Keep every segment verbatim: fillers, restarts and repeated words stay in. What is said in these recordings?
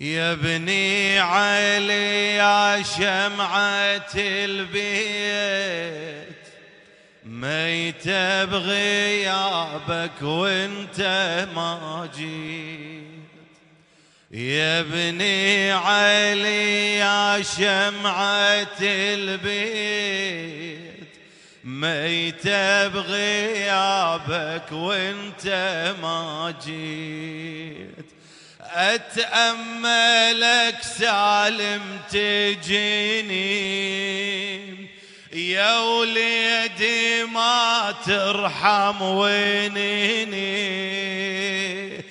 يا بني علي يا شمعة البيت ميت بغيابك وانت ما جيت. يا بني علي يا شمعة البيت ميت بغيابك وانت ما جيت. أتأملك سالم تجيني يا وليدي ما ترحم وينيني.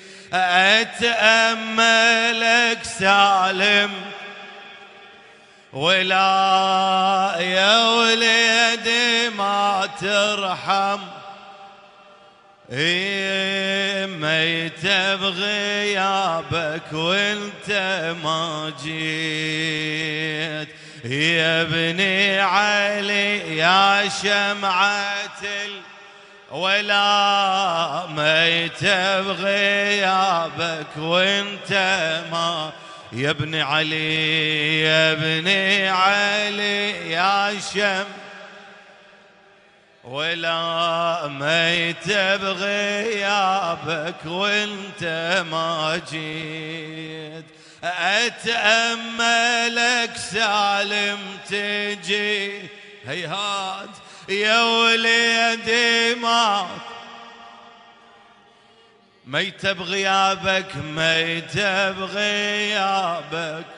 أتأملك سالم ولا يا وليدي ما ترحم إيه ميت بغيابك وانت ما جيت. يا بني علي يا شمعة ولا ميت بغيابك وانت ما. يا ابن علي يا ابن علي يا شم ولا ميت بغيابك وانت ما جيت. أتأملك سالم تجي هيهات يا وليدي ما ميت بغيابك ميت بغيابك.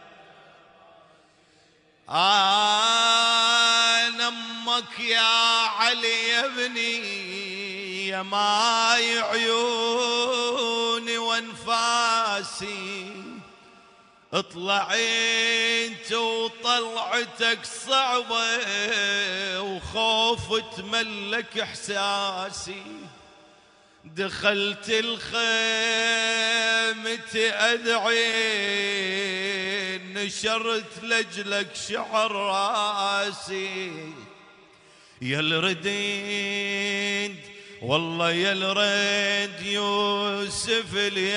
أنا أمك يا علي يا ابني يا ماي عيوني وانفاسي. اطلعت وطلعتك صعبة وخوف تملك احساسي. دخلت الخيمة أدعي نشرت لجلك شعر راسي. يا الرديد والله يا الرد يوسف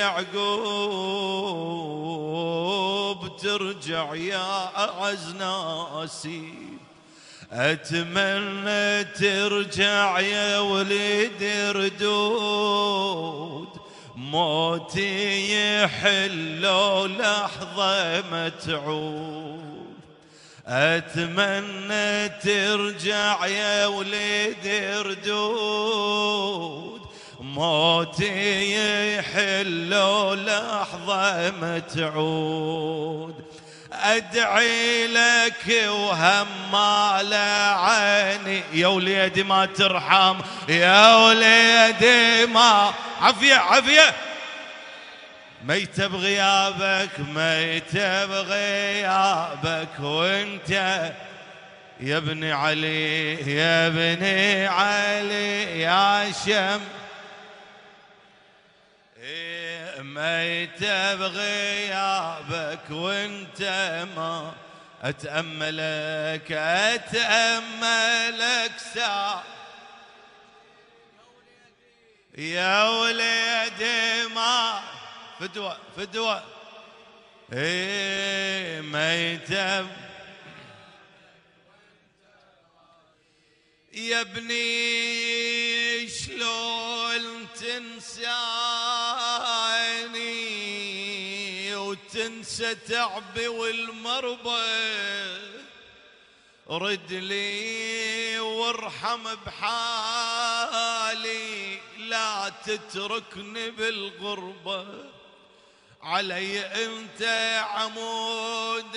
اليعقوب ترجع يا أعز ناسي. أتمنى ترجع يا وليدي ردود موتي يحلو لحظة ما تعود. أتمنى ترجع يا وليدي ردود موتي يحلو لحظة ما تعود. أدعي لك وهمال عيني يا وليدي ما ترحم يا وليدي ما. عافية عافية ميت بغيابك ميت بغيابك وانت يا ابن علي يا ابن علي يا شم ميت بغيابك وانت ما. أتأملك أتأملك ساعة يا وليدي ما فدوة فدوة ايه ميت يا ابني شلون تنساني وتنسى تعبي والمربى. رد لي وارحم بحالي لا تتركني بالغربة. علي انت عمود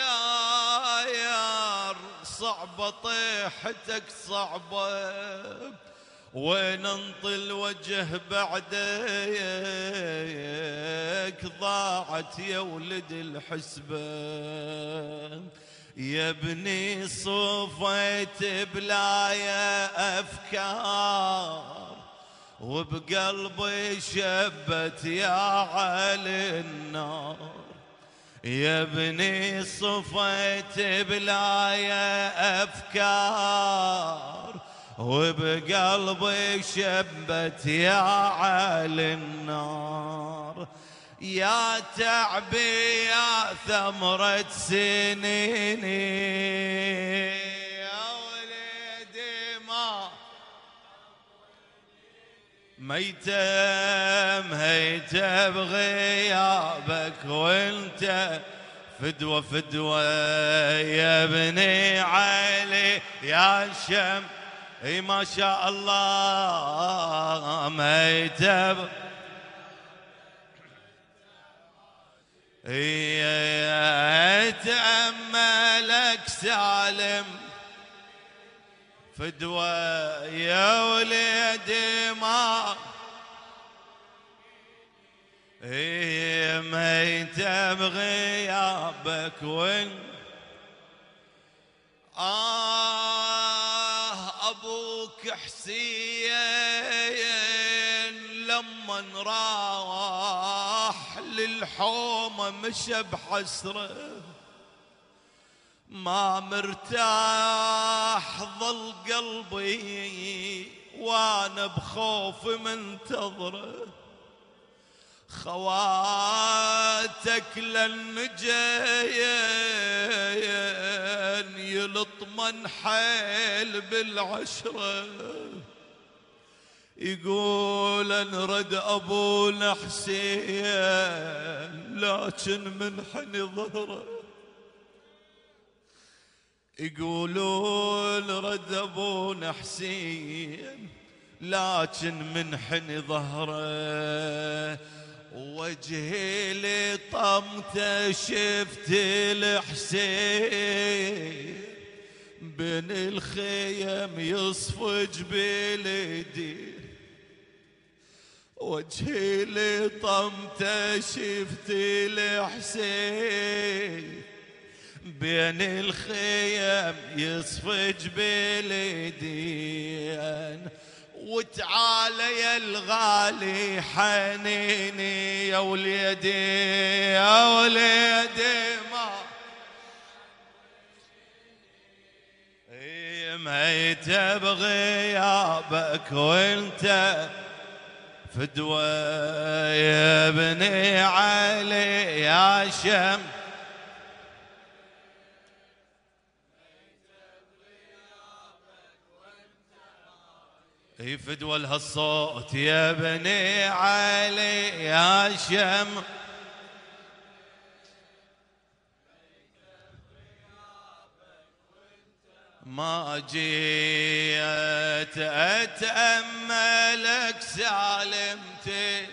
الداير صعبة طيحتك صعبة وين انطل وجه بعدك ضاعت يا ولد الحسبة. يا ابني صفيت بلايا أفكار وبقلبي شبت يا علي النار. يا ابني صفيت بلايا أفكار وبقلبي شبت يا علي النار. يا تعبي يا ثمرة سنيني يا وليدي ما ميتة ميتة بغيابك وانت فدوة فدوة يا ابني علي يا شم اي ما شاء الله ميتة ب... اي تأملك سالم فدوة يا وليدي ما اي ميت بغيابك وين آه أبوك حسين لما راح للحومة مشى بحسره ما مرتاح ظل قلبي وانا بخوف منتظره خواتك لن جاين يلطمن حيل بالعشرة يقول نرد أبونا حسين لكن من حني ظهره يقولون رد أبونا حسين لكن من حني ظهره وجهي لطمته شفت الحسين بين الخيم يصفج بلدي وجهي لطمته شفت الحسين بين الخيم يصفج بلدين وتعال يا الغالي حنيني يا وليدي يا وليدي ما ميت بغيابك وانت فدوة يا ابني علي يا شم فدوى لهالصوت يا بني علي يا شم ما جيت أتأملك سالمتين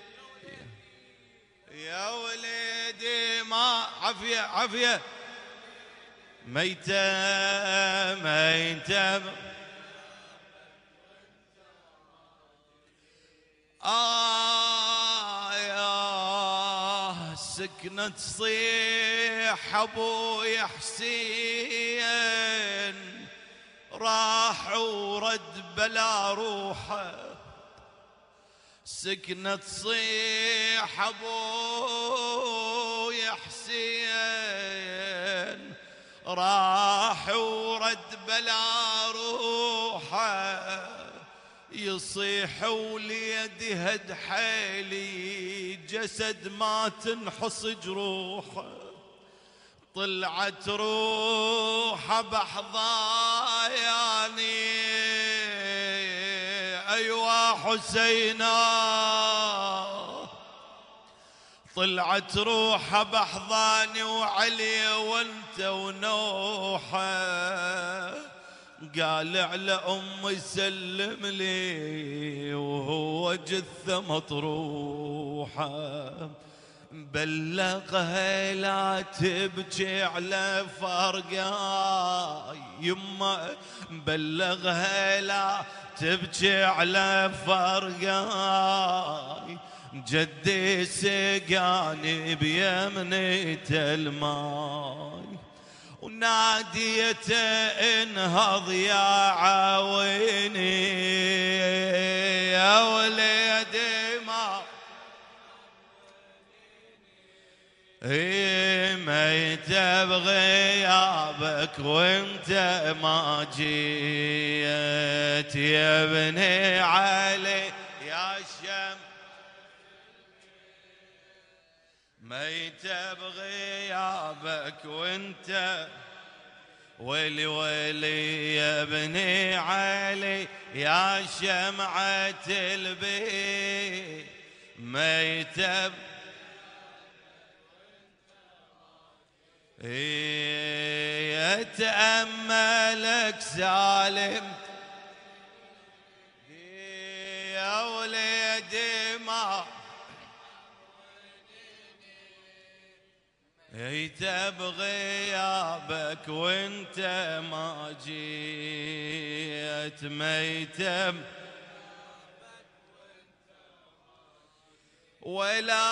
يا وليدي ما عافية عافية ميتة ميتة آه يا سكنة صيح أبوي حسين راح ورد بلا روحه سكنة صيح أبوي حسين راح ورد بلا روحه يصيح وليدي هد حيلي جسد ما تنحص جروحه طلعت روحه بحضاياني أيوا حسينا طلعت روحه بحضاني وعلي وانت ونوحه قال على أمي سلم لي وهو جثة مطروحة بلغها لا تبكي على فرقاي يما بلغها لا تبكي على فرقاي جدي سقاني بيمنة الماي وناديت انهض يا عاوني يا وليدي ما ميت بغيابك وانت ما جيت يا ابني علي يا شم ميت بغيابك وانت ويلي ويلي يا ابني علي يا شمعة البي ميت ب... إيه يتأملك سالم يا وليدي ما جيت بغيابك وانت ما جيت ميت ولا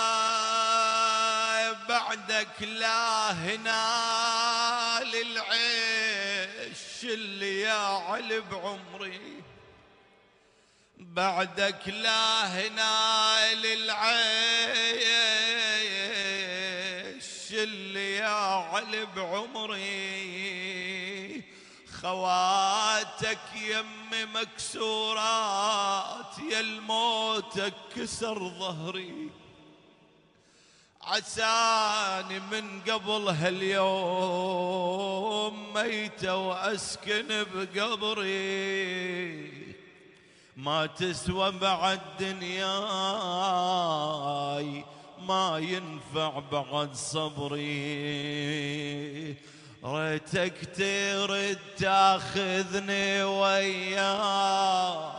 بعدك لا هنا للعيش اللي يا علي بعمري بعدك لا هنا للعيش اللي يا علي بعمري خواتك يمي مكسورات يا الموت كسر ظهري عساني من قبل هاليوم ميت وأسكن بقبري ما تسوى بعد دنياي ما ينفع بعد صبري ريتك ترد تاخذني وياك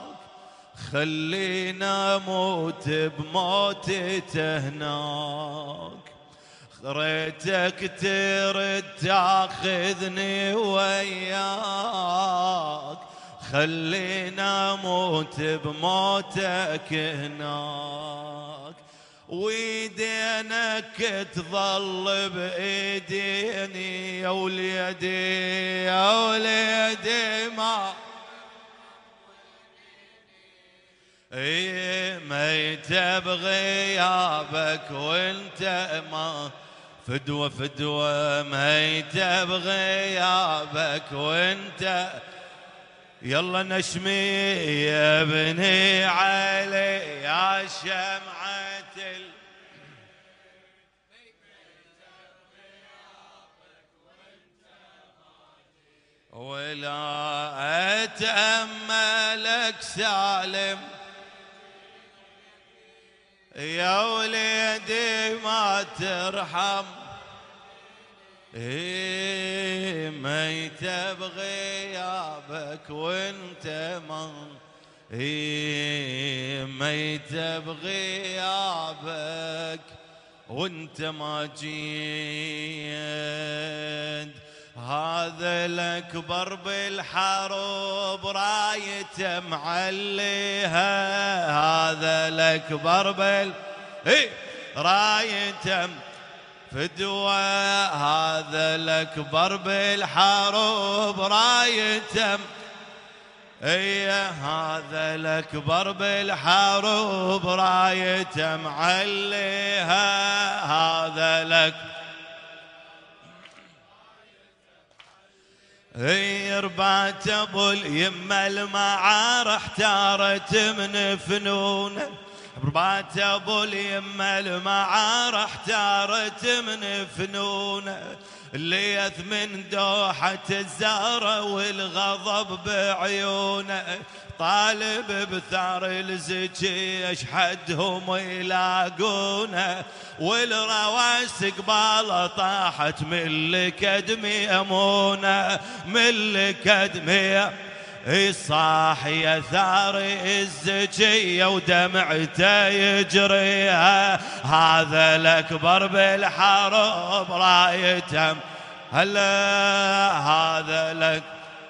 خلينا اموت بموتة هناك ريتك ترد تاخذني وياك خلينا اموت بموتك هناك ويدينك تظل بايديني يا وليدي يا وليدي ما ايه ميت بغيابك وانت ما فدوة فدوة ميت بغيابك وانت يلا نشمي يا ابني علي يا شمعة ال... ولا أتأملك سالم يا وليدي ما ترحم إيه ميت بغيابك وانت ما إيه ميت بغيابك وانت ما جيت هذا الأكبر بالحرب رايته معليها هذا الأكبر بال إيه رايته فدوة هذا الأكبر بالحروب رايته ايه هذا الأكبر بالحروب رايته معليها هذا لك ايه ربات ابو اليمه المعار احتارت من فنونه ربات ابو اليمه المعار احتارت من فنونه الليث من دوحة الزهرة والغضب بعيونه طالب بثار الزكي اشحدهم يلاقونه والرواس قباله طاحت من الكدمي امونه من الكدمي صاح يا ثار الزكية ودمعته يجريها هذا الأكبر بالحرب رايته هلا هذا لك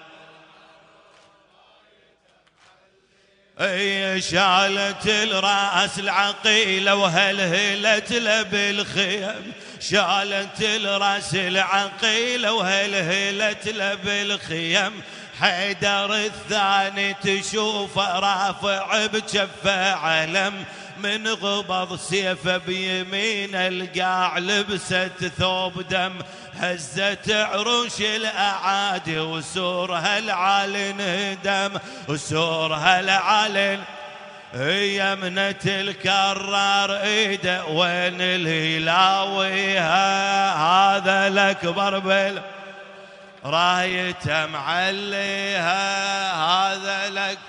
اي شالت الراس العقيله وهلهلت له بالخيم شالت الراس العقيله وهلهلت له بالخيم حيدر الثاني تشوفه رافع بجفه علم من غبض سيفه بيمين القاع لبست ثوب دم هزت عروش الاعادي وسورها العالن دم وسورها العالن يمنة الكرار ايده وين الهلاوي هذا الاكبر بال رايته معليها هذا لك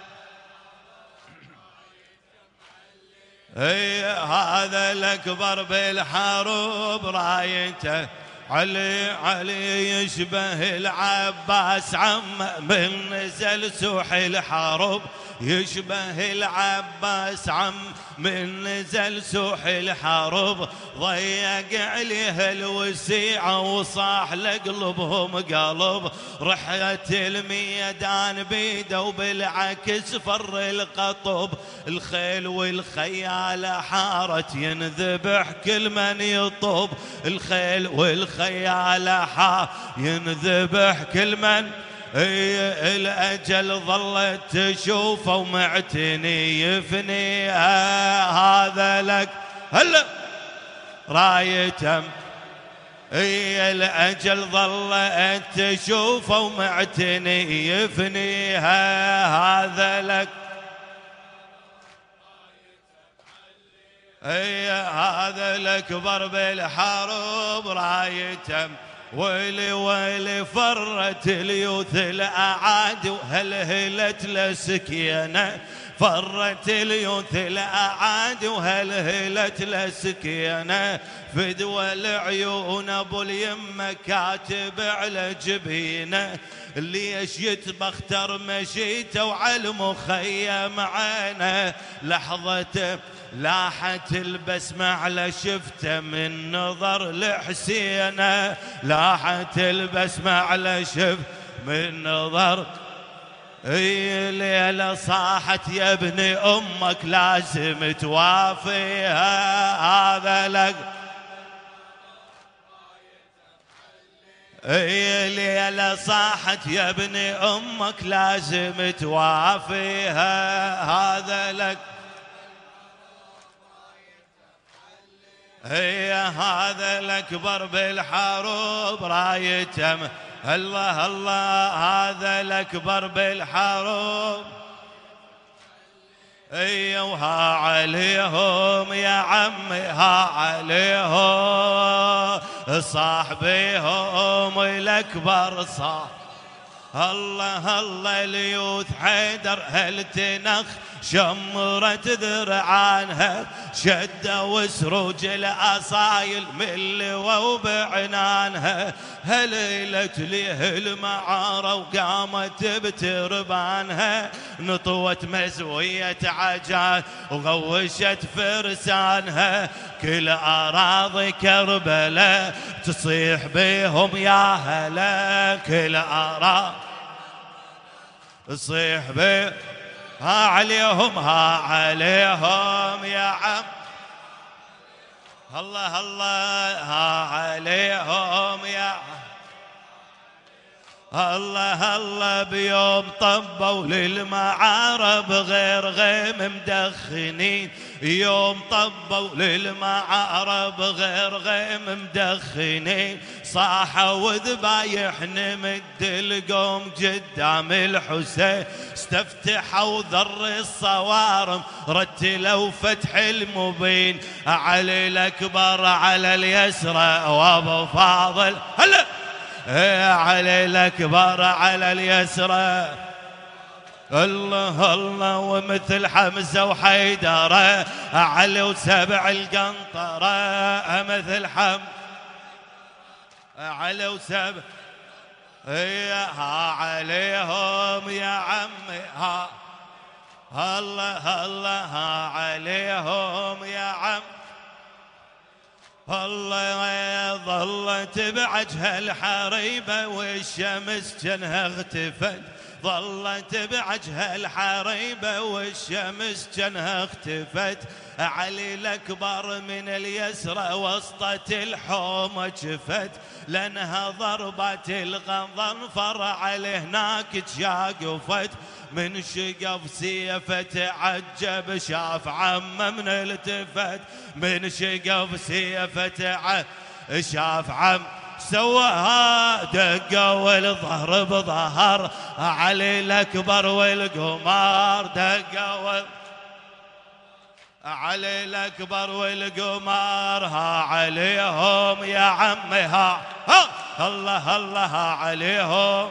اي هذا الاكبر بالحروب رايته علي علي يشبه العباس عم من نزل سوح الحروب يشبه العباس عم من نزل سوح الحروب ضيق عليه الوسيعة وصاح لقلبهم قلب رحلة الميدان بيده وبالعكس فر القطب الخيل والخيال حارت ينذبح كل من يطب الخيل والخيال حار ينذبح كل من اي الاجل ظلت تشوفه ومعتني يفنيها هذا لك هلا رايتم اي الاجل ظلت تشوفه ومعتني يفنيها هذا لك اي هذا الاكبر بالحروب رايتم ويلي ويلي فرت اليوث الأعادي وهلهلت لسكينة فرت اليوث الأعادي وهلهلت لسكينة فدوى العيون أبو اليمة كاتب على جبينه ليش يتبختر مشيته وعلى مخيم عينه لحظته لاحت البسمة على شفته من نظر لحسينه لاحت البسمة على شفته من نظر اي ليلة صاحت يا ابن امك لازم توافيها هذا لك اي ليلة صاحت يا ابن امك لازم توافيها هذا لك هي هذا الاكبر بالحروب رايتم الله الله هذا الاكبر بالحروب اي وها عليهم يا عمي ها عليهم صاحبيهم الاكبر صاح الله الله ليوث حيدر هل تنخ شمرت ذرعانها شدة وسروج الأصايل من لوى بعنانها هليلت ليه المعارة وقامت بتربانها نطوت مزوية عجان وغوشت فرسانها كل أراضي كربلاء تصيح بيهم يا هلا كل أراضي تصيح بيهم ها عليهم ها عليهم يا عم الله الله ها عليهم يا عم الله الله بيوم طبوا للمعارب غير غيم مدخنين يوم طبوا للمعارب غير غيم مدخنين صاحوا وذبايح نمد القوم قدام الحسين استفتحوا ذر الصوارم رتلوا فتح المبين علي الاكبر على اليسرى وابو فاضل هلا علي الاكبر على اليسرى الله الله ومثل حمزه وحيدره علي وسبع القنطره مثل حم علي وسبع ها عليهم يا عمي ها الله الله ها عليهم يا عم الله ظلت بعجها الحريبة والشمس جنها اختفت ظلت بعجها الحريبة والشمس جنها اختفت علي الأكبر من اليسرى وسطت الحومة شفت لأنها ضربت الغضنفر عليه هناك تشاقفت من شقف سيفه تعجب شاف عمه من التفت من شقف سيفه تعجب شاف عم سواها دقة والظهر بظهر علي الأكبر والقمار دقة وال... علي الأكبر والقمر ها عليهم يا عمي ها, ها الله الله ها عليهم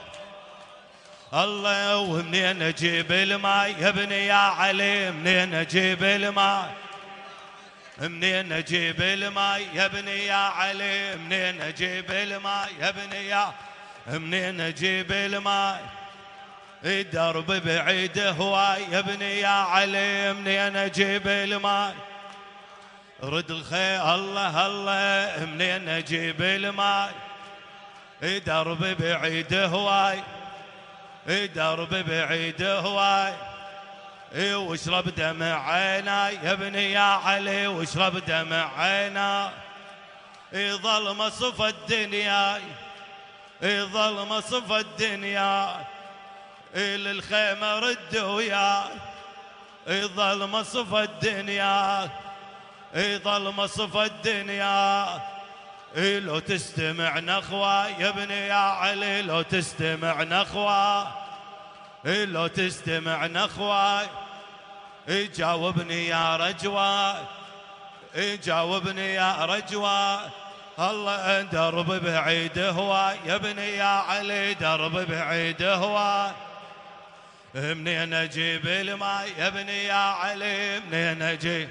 الله. ومنين اجيب الماي يا ابني يا علي منين اجيب الماي منين اجيب الماي يا ابني يا علي منين اجيب الماي يا ابني يا منين اجيب الماي الدرب بعيد هواي يا ابني يا علي منين اجيب الماي رد الخيل الله الله منين اجيب الماي درب بعيد هواي درب بعيد هواي واشرب دمع عيناي يا ابني يا علي واشرب دمع عيناي يظل مصف الدنيا يظل مصف الدنيا للخيمة رد وياي يظل مصف الدنيا يظل مصف الدنيا لو تستمع نخوة يا ابني يا علي لو تستمع نخوة لو تستمع نخوة جاوبني يا رجوة جاوبني يا رجوة الله درب بعيد هواي يا ابني يا علي درب بعيد هواي منين اجيب الماي يا ابني يا علي منين اجيب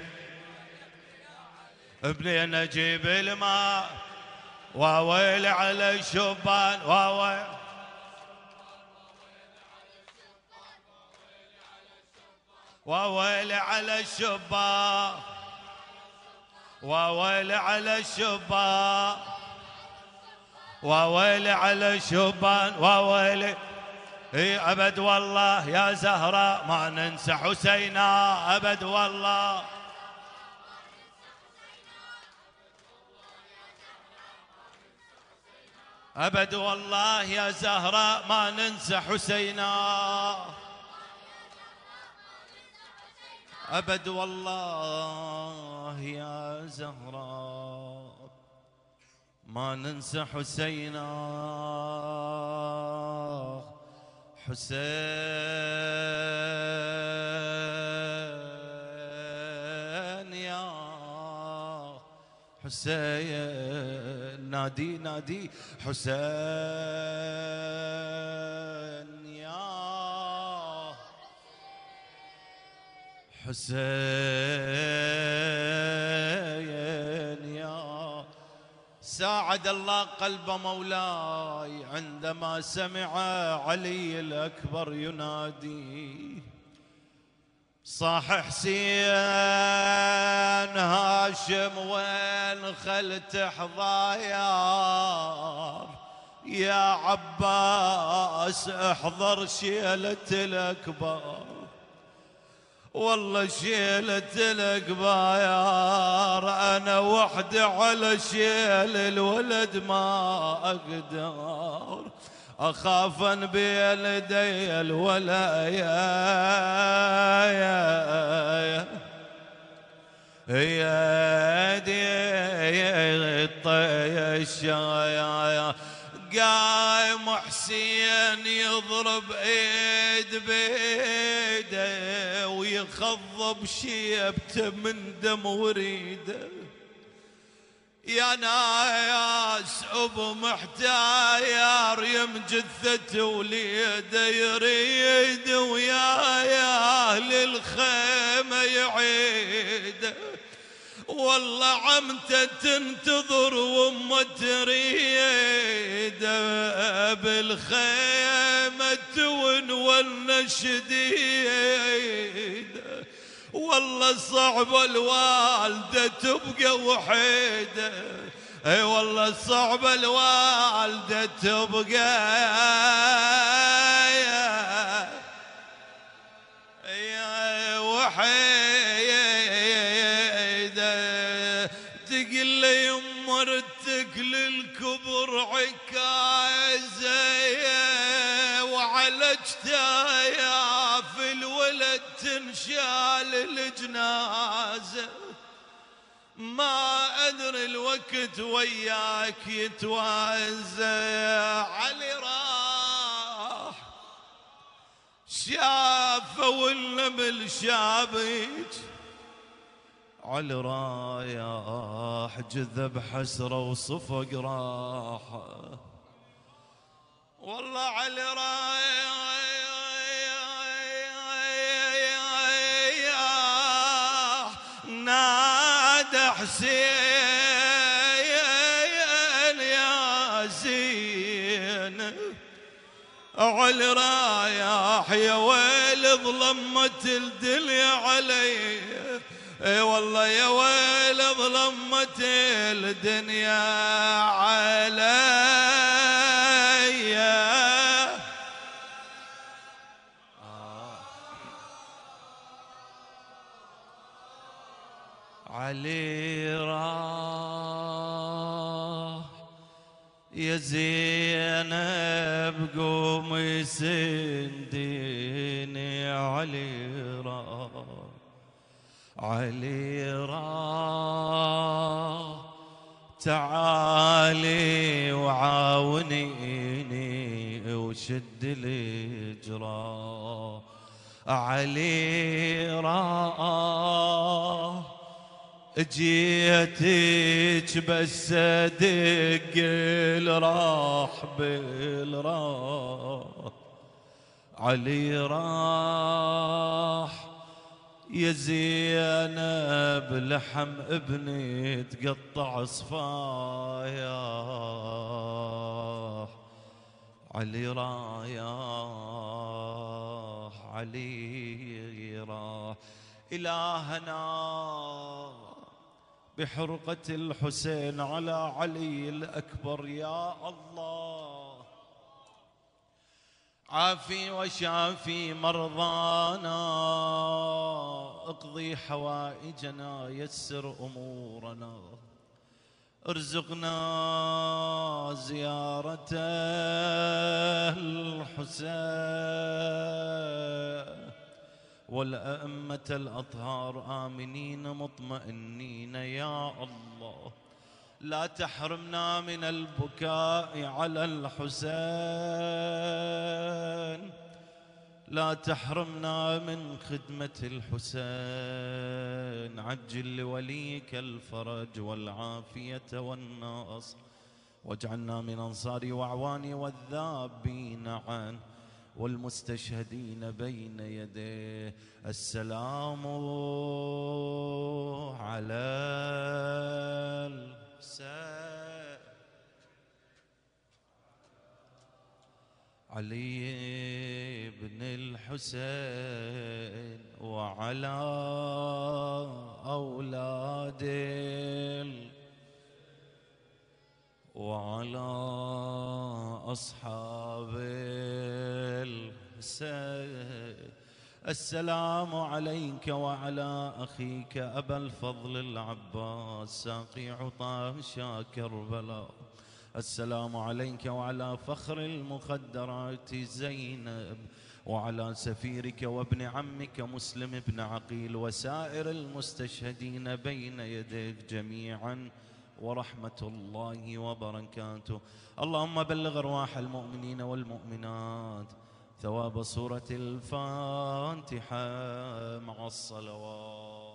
منين اجيب الماء واويل على الشبان واويل واويل على الشبان واويل على الشبان واويل على الشبان واويل اي ابد والله يا زهراء ما ننسى حسينا ابد والله ابد والله يا زهراء ما ننسى حسينا ابد والله يا زهراء ما ننسى حسينا حسين يا حسين نادي نادي حسين يا حسين يا ساعد الله قلب مولاي عندما سمع علي الأكبر ينادي صاح حسين هاشم وين خلت حضايار يا عباس احضر شيلة الأكبر والله شيلة الأكبر أنا وحدي على شيل الولد ما أقدر أخافا بيدي الولايا يا دي الطيشة قايم حسين يضرب ايد بيده ويخضب شيبته من دم وريده يا ناس ابو محتاير يم جثته وليده يريد ويا يا اهل الخيمه يعيد والله عمته تنتظر وامه تريد بالخيمه ونولنا شديد والله صعب الوالده تبقى وحيده اي والله صعب الوالده تبقى يا وحيده تقل لي يمرتك للكبر عكازه وعالجتها يا في الولد تنشال الجنازه ما أدري الوقت وياك يتوازى علي راح شافه والنبل شابك علي رايح جذب حسرة وصفق راح، والله علي رايح نادى حسين يا زين، علي رايح يا ويل ظلمت الدنيا علي، اي والله يا ويل ظلمت الدنيا علي. علي راح يا زينب قومي سنديني، علي راح علي راح تعالي وعاونيني وشد الإجراء، علي راح جيتك بس ادق الراح بالراح، علي راح يا زينب لحم ابني تقطع صفايا، علي رايح علي راح إلهنا بحرقة الحسين على علي الأكبر. يا الله عافي وشافي مرضانا، اقضي حوائجنا يسر أمورنا، ارزقنا زيارة الحسين والأئمة الأطهار آمنين مطمئنين. يا الله لا تحرمنا من البكاء على الحسين، لا تحرمنا من خدمة الحسين، عجل لوليك الفرج والعافية والنصر، واجعلنا من أنصار وأعوان والذابين عنه والمستشهدين بين يديه. السلام على الحسين علي بن الحسين وعلى أولاده وعلى أصحاب الحسين. السلام عليك وعلى أخيك أبا الفضل العباس ساقي عطاشا كربلاء. السلام عليك وعلى فخر المخدرات زينب، وعلى سفيرك وابن عمك مسلم بن عقيل وسائر المستشهدين بين يديك جميعا، ورحمة الله وبركاته. اللهم بلغ أرواح المؤمنين والمؤمنات ثواب سورة الفاتحة مع الصلوات.